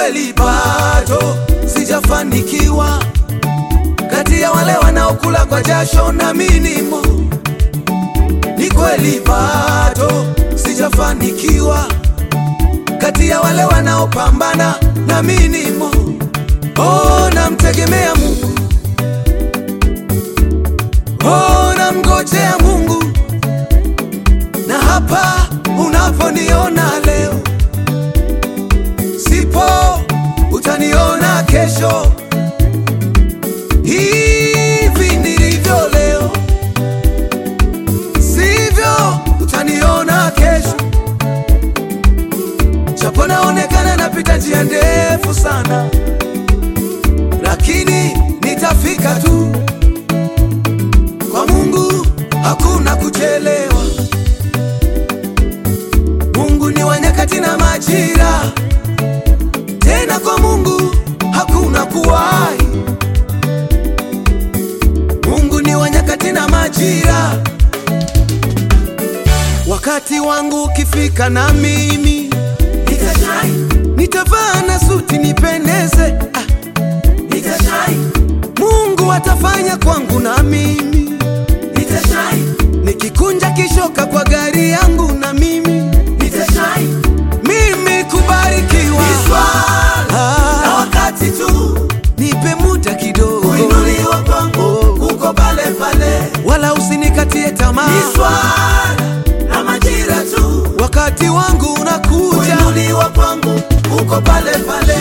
kweli bado sijafanikiwa, kati ya wale wanaokula kwa jasho na minimo. Ni kweli bado sijafanikiwa, kati ya wale wanaopambana na minimo. Oh, namtegemea Mungu, oh, namngojea Mungu. Na hapa unaponiona leo, sipo utaniona kesho. Hivi nilivyo leo, sivyo utaniona kesho. Japo naonekana napita njia ndefu sana, lakini nitafika tu. Kwa Mungu hakuna kuchelewa. Mungu ni wa nyakati na majira, tena kwa Mungu hakuna kuwahi. Mungu ni wa nyakati na majira. Wakati wangu ukifika na mimi nitavaa na suti nipendeze, Mungu atafanya kwangu na mimi nikikunja kishoka kwa gari yangu na mimi kubarikiwa. Na wakati tu, nipe muda kidogo, kuinuliwa kwangu uko pale pale, wala usinikatie tamaa. ni swala na majira tu, Wakati wangu unakuja, kuinuliwa kwangu uko pale pale.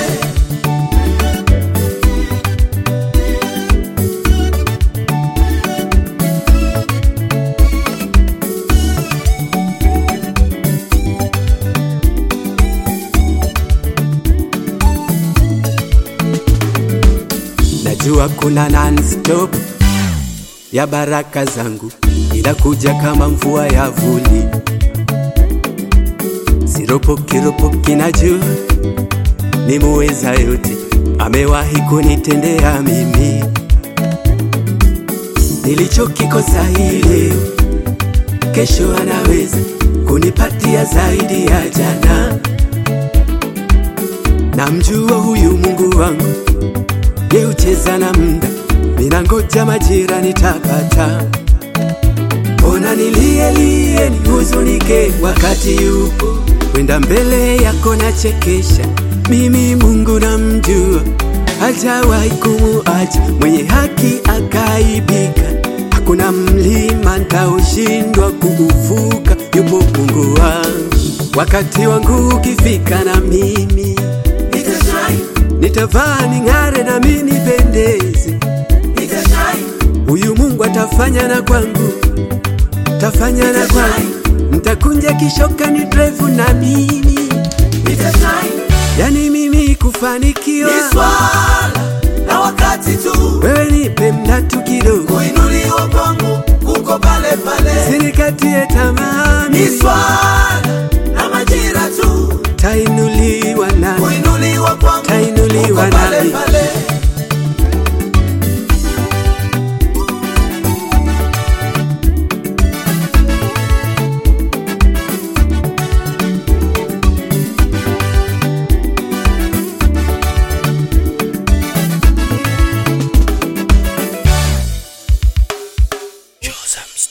Najua kuna non-stop ya baraka zangu, inakuja kama mvua ya vuli. Siropoki najua ni muweza yote, amewahi kunitendea mimi. Nilichokikosa hii leo, kesho anaweza kunipatia zaidi ya jana. Namjua huyu Mungu wangu, ye ucheza na muda, ninangoja majira nitapata. Ona nilie nihuzunike wakati yupo, wenda mbele yako nachekesha. Mimi Mungu namjua, hajawahi kumuacha mwenye haki akaibika. Hakuna mlima nitaoshindwa kuuvuka, yupo Mungu wangu. Wakati wangu ukifika na mimi nitavaa ning'are na mimi nipendeze. Huyu Mungu atafanya na kwangu, tafanya na kwangu. Nitakunja kishoka ni drive na mimi, yani mimi kufanikiwa. Ni swala na wakati tu, Wewe nipe muda tu kidogo, kuinuliwa kwangu uko pale pale, sinikatie tamaa. ni swala na majira tu, Tainuliwa na kuinuliwa kwangu Tainuliwa uko pale nami. pale. Joseph.